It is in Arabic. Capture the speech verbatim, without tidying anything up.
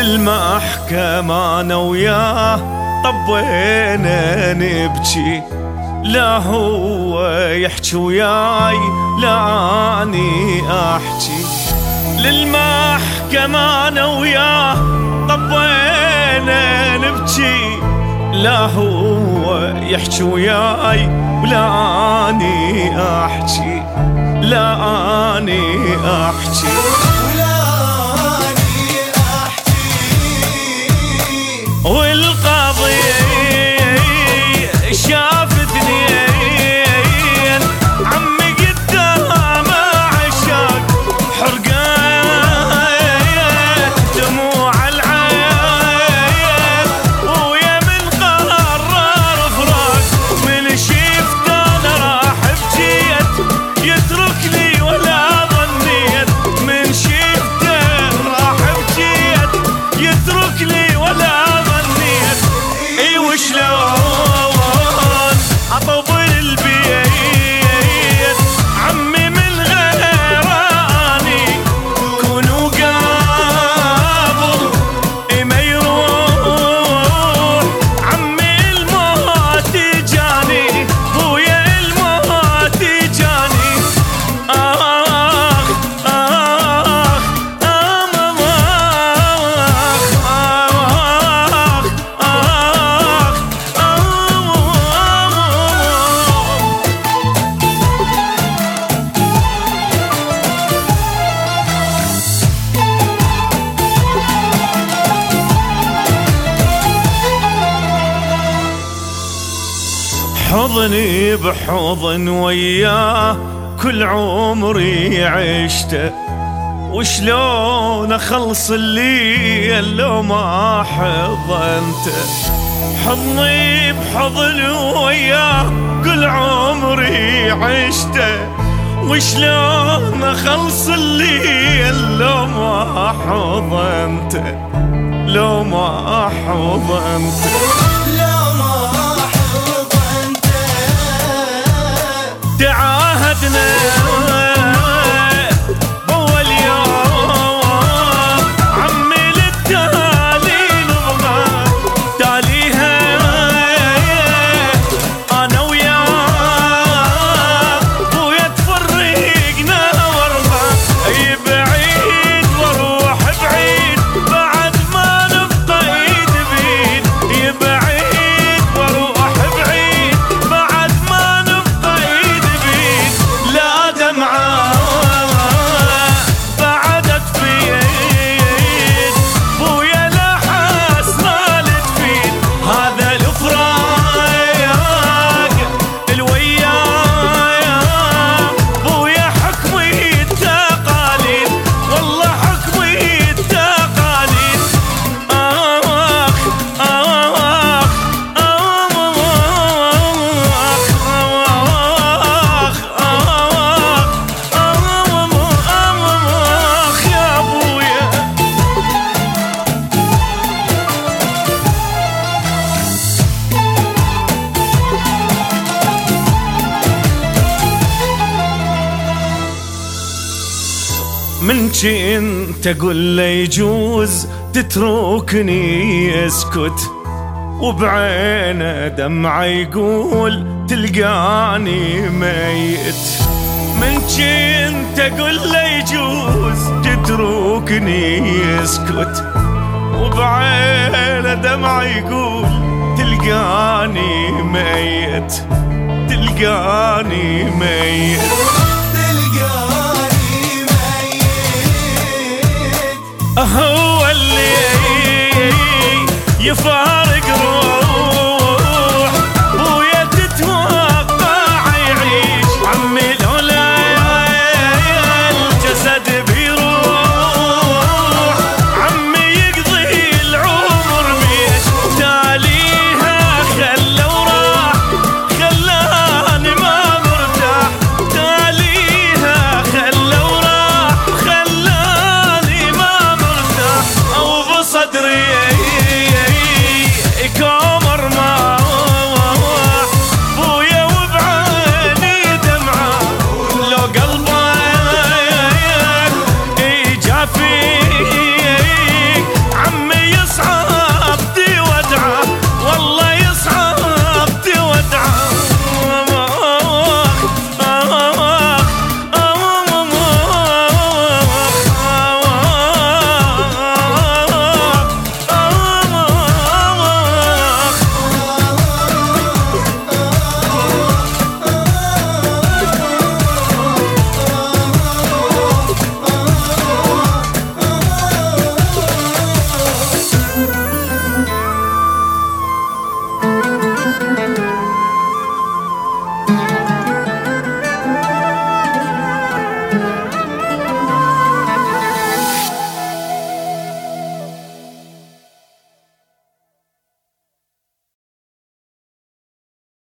للمحكمة أنا وياه طبينا نبكي، لا هو يحكي وياي لا أني أحكي. للمحكمة أنا وياه طبينا نبكي، لا هو يحكي وياي ولا أني أحكي، لا أني أحكي. والقاضي شاف اثنين عمي قدام عشاق حرقان دموع العين، ويا من قرر فراق من شفت انا راح بجيت يتركني ولا ظنيت، من شفته راح بجيت يتركني ولا شلون اطول البيت عمي من غيراني كونوا قابل ما يروح، عمي الموت جاني بويا الموت جاني. آخ آخ آخ حضني بحضن وياه كل عمري عشته، وشلون اخلص الليل لو ما حضنته. حضني بحضن وياه كل عمري عشته، وشلون اخلص الليل لو ما حضنته، لو ما حضنته. تعاهدنا أول يوم عمي للتالي نبغى تاليها أنا وياه، بويا تفرقنا وارضى يبعيد واروح بعيد بعد ما نبقى ايد بيد، يبعيد واروح بعيد بعد ما نبقى ايد لا دمعة بعدت في ايد بويا لا حسرة تفيد، هذا الفراق الوياك بويا حكمي التقاليد، والله حكمي التقاليد. آخ آخ من انت قل له يجوز تتركني يسكت، وبعينه دمعه يقول تلقاني ميت. من انت قل له يجوز تتركني يسكت، وبعينه دمعه يقول تلقاني ميت، تلقاني ميت. هو اللي يفارق روحي